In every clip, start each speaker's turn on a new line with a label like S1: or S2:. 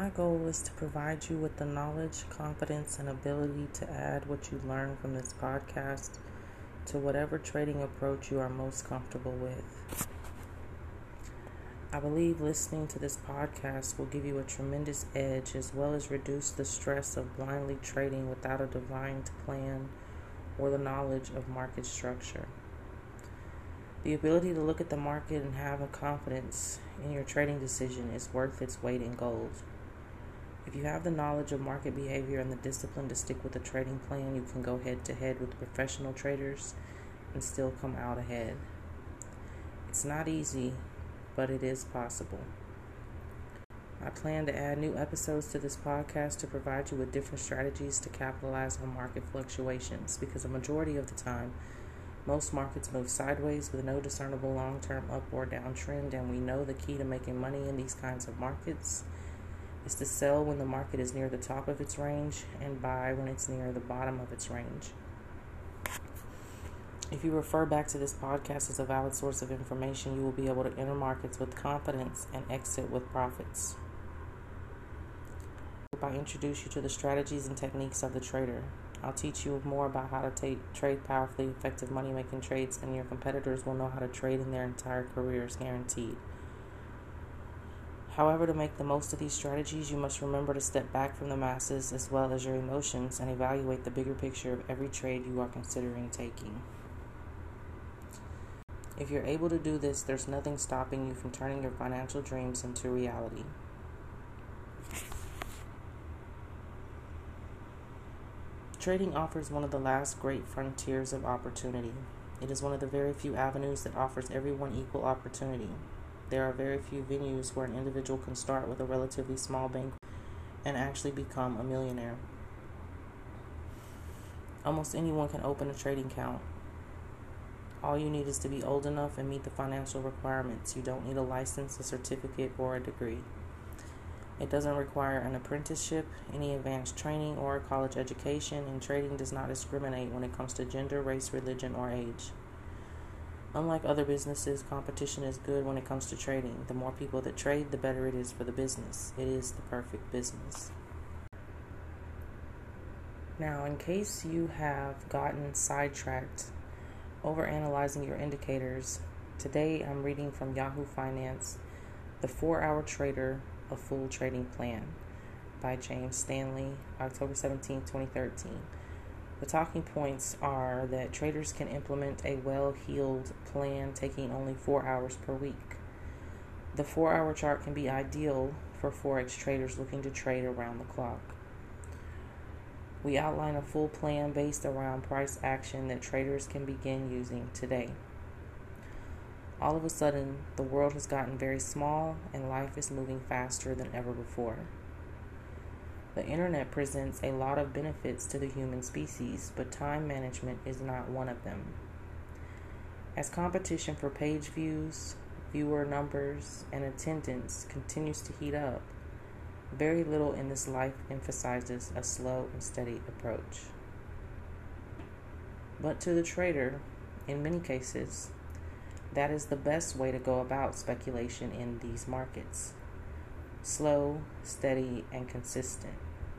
S1: My goal is to provide you with the knowledge, confidence, and ability to add what you learn from this podcast to whatever trading approach you are most comfortable with. I believe listening to this podcast will give you a tremendous edge as well as reduce the stress of blindly trading without a defined plan or the knowledge of market structure. The ability to look at the market and have a confidence in your trading decision is worth its weight in gold. If you have the knowledge of market behavior and the discipline to stick with a trading plan, you can go head to head with professional traders and still come out ahead. It's not easy, but it is possible. I plan to add new episodes to this podcast to provide you with different strategies to capitalize on market fluctuations, because a majority of the time, most markets move sideways with no discernible long-term up or down trend, and we know the key to making money in these kinds of markets is to sell when the market is near the top of its range and buy when it's near the bottom of its range. If you refer back to this podcast as a valid source of information, you will be able to enter markets with confidence and exit with profits. I introduce you to the strategies and techniques of the trader. I'll teach you more about how to trade powerfully effective money-making trades than your competitors will know how to trade in their entire careers, guaranteed. However, to make the most of these strategies, you must remember to step back from the masses as well as your emotions and evaluate the bigger picture of every trade you are considering taking. If you're able to do this, there's nothing stopping you from turning your financial dreams into reality. Trading offers one of the last great frontiers of opportunity. It is one of the very few avenues that offers everyone equal opportunity. There are very few venues where an individual can start with a relatively small bank and actually become a millionaire. Almost anyone can open a trading account. All you need is to be old enough and meet the financial requirements. You don't need a license, a certificate, or a degree. It doesn't require an apprenticeship, any advanced training, or a college education, and trading does not discriminate when it comes to gender, race, religion, or age. Unlike other businesses, competition is good when it comes to trading. The more people that trade, the better it is for the business. It is the perfect business. Now, in case you have gotten sidetracked overanalyzing your indicators, today I'm reading from Yahoo Finance, The 4-Hour Trader, A Full Trading Plan by James Stanley, October 17, 2013. The talking points are that traders can implement a well-heeled plan taking only 4 hours per week. The 4-hour chart can be ideal for Forex traders looking to trade around the clock. We outline a full plan based around price action that traders can begin using today. All of a sudden, the world has gotten very small and life is moving faster than ever before. The internet presents a lot of benefits to the human species, but time management is not one of them. As competition for page views, viewer numbers, and attendance continues to heat up, very little in this life emphasizes a slow and steady approach. But to the trader, in many cases, that is the best way to go about speculation in these markets. Slow, steady, and consistent.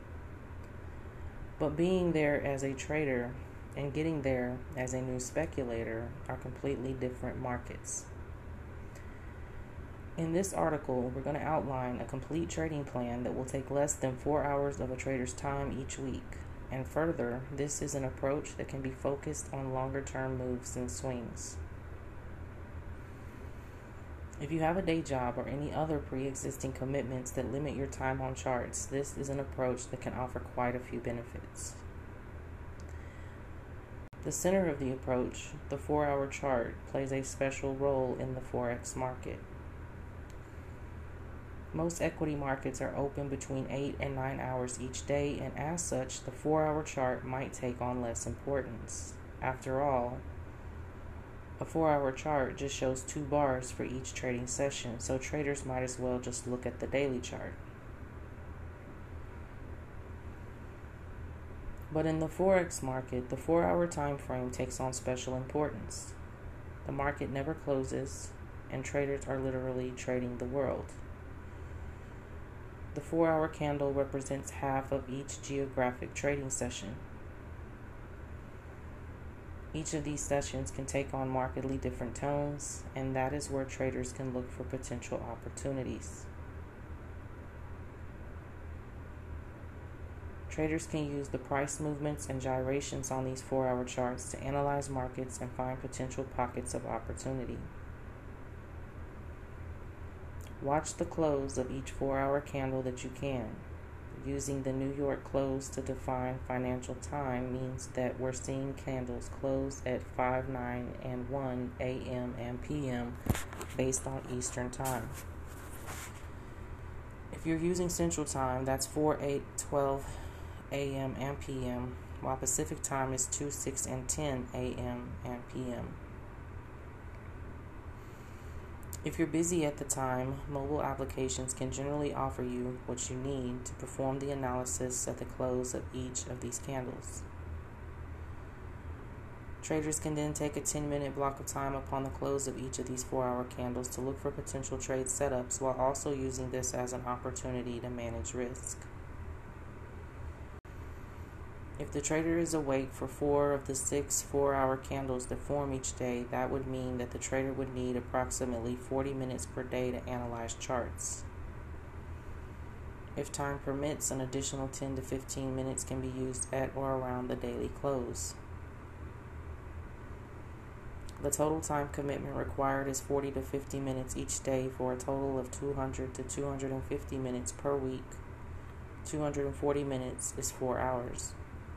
S1: But being there as a trader and getting there as a new speculator are completely different markets. In this article, we're going to outline a complete trading plan that will take less than 4 hours of a trader's time each week. And further, this is an approach that can be focused on longer-term moves and swings. If you have a day job or any other pre-existing commitments that limit your time on charts, this is an approach that can offer quite a few benefits. The center of the approach, the 4-hour chart, plays a special role in the Forex market. Most equity markets are open between 8 and 9 hours each day, and as such, the 4-hour chart might take on less importance. After all, a 4-hour chart just shows 2 bars for each trading session, so traders might as well just look at the daily chart. But in the Forex market, the 4-hour time frame takes on special importance. The market never closes, and traders are literally trading the world. The 4-hour candle represents half of each geographic trading session. Each of these sessions can take on markedly different tones, and that is where traders can look for potential opportunities. Traders can use the price movements and gyrations on these 4-hour charts to analyze markets and find potential pockets of opportunity. Watch the close of each 4-hour candle that you can. Using the New York close to define financial time means that we're seeing candles close at 5, 9, and 1 a.m. and p.m. based on Eastern time. If you're using Central Time, that's 4, 8, 12 a.m. and p.m., while Pacific Time is 2, 6, and 10 a.m. and p.m. If you're busy at the time, mobile applications can generally offer you what you need to perform the analysis at the close of each of these candles. Traders can then take a 10-minute block of time upon the close of each of these 4-hour candles to look for potential trade setups while also using this as an opportunity to manage risk. If the trader is awake for 4 of the 6 4-hour candles that form each day, that would mean that the trader would need approximately 40 minutes per day to analyze charts. If time permits, an additional 10 to 15 minutes can be used at or around the daily close. The total time commitment required is 40 to 50 minutes each day for a total of 200 to 250 minutes per week. 240 minutes is 4 hours.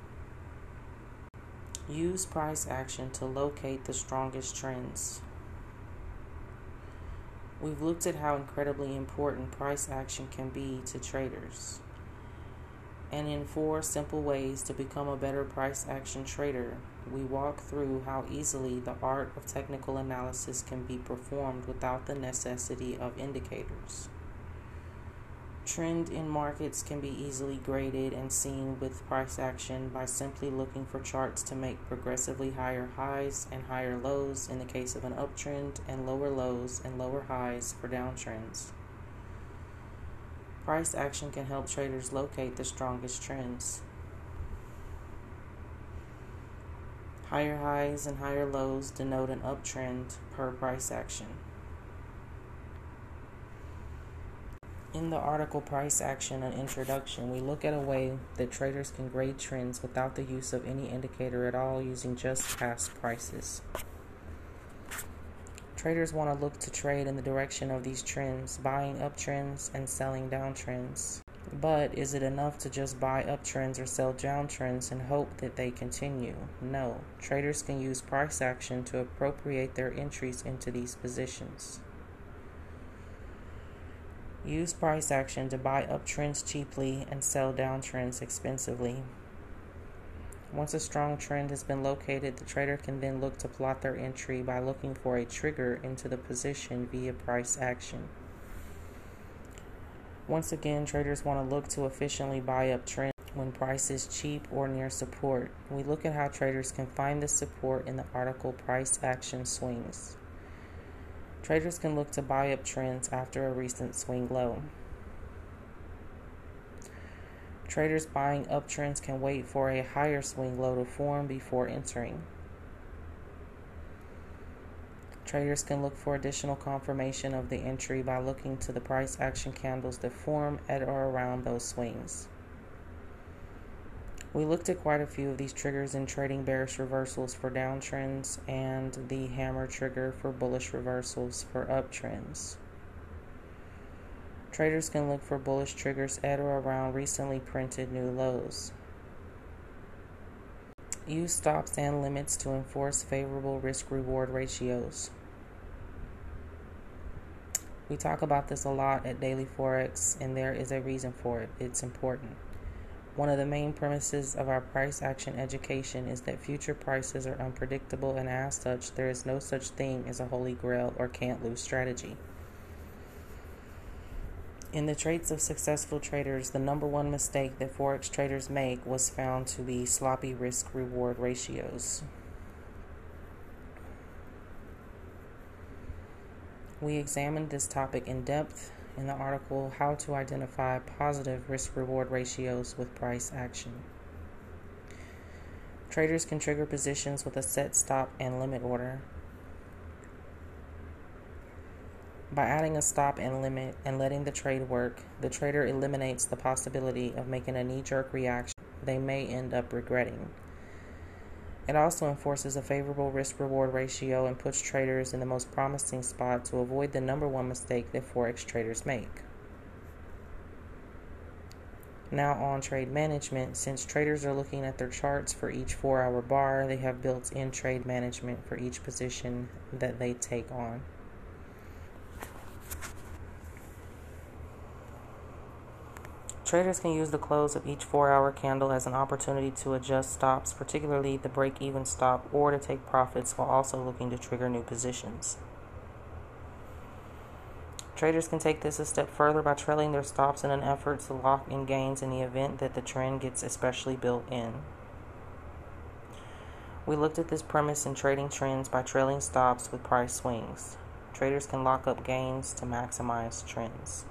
S1: Use price action to locate the strongest trends. We've looked at how incredibly important price action can be to traders. And in 4 simple ways to become a better price action trader, we walk through how easily the art of technical analysis can be performed without the necessity of indicators. Trend in markets can be easily graded and seen with price action by simply looking for charts to make progressively higher highs and higher lows in the case of an uptrend and lower lows and lower highs for downtrends. Price action can help traders locate the strongest trends. Higher highs and higher lows denote an uptrend per price action. In the article Price Action, an introduction, we look at a way that traders can grade trends without the use of any indicator at all using just past prices. Traders want to look to trade in the direction of these trends, buying uptrends and selling downtrends. But is it enough to just buy uptrends or sell downtrends and hope that they continue? No. Traders can use price action to appropriate their entries into these positions. Use price action to buy uptrends cheaply and sell downtrends expensively. Once a strong trend has been located, the trader can then look to plot their entry by looking for a trigger into the position via price action. Once again, traders want to look to efficiently buy up trends when price is cheap or near support. We look at how traders can find this support in the article Price Action Swings. Traders can look to buy up trends after a recent swing low. Traders buying uptrends can wait for a higher swing low to form before entering. Traders can look for additional confirmation of the entry by looking to the price action candles that form at or around those swings. We looked at quite a few of these triggers in trading bearish reversals for downtrends and the hammer trigger for bullish reversals for uptrends. Traders can look for bullish triggers at or around recently printed new lows. Use stops and limits to enforce favorable risk-reward ratios. We talk about this a lot at Daily Forex, and there is a reason for it. It's important. One of the main premises of our price action education is that future prices are unpredictable, and as such, there is no such thing as a holy grail or can't lose strategy. In the traits of successful traders, the number one mistake that Forex traders make was found to be sloppy risk-reward ratios. We examined this topic in depth in the article How to Identify Positive Risk-Reward Ratios with Price Action. Traders can trigger positions with a set stop and limit order. By adding a stop and limit and letting the trade work, the trader eliminates the possibility of making a knee-jerk reaction they may end up regretting. It also enforces a favorable risk-reward ratio and puts traders in the most promising spot to avoid the number one mistake that Forex traders make. Now on trade management, since traders are looking at their charts for each 4-hour bar, they have built-in trade management for each position that they take on. Traders can use the close of each 4-hour candle as an opportunity to adjust stops, particularly the break-even stop, or to take profits while also looking to trigger new positions. Traders can take this a step further by trailing their stops in an effort to lock in gains in the event that the trend gets especially built in. We looked at this premise in trading trends by trailing stops with price swings. Traders can lock up gains to maximize trends.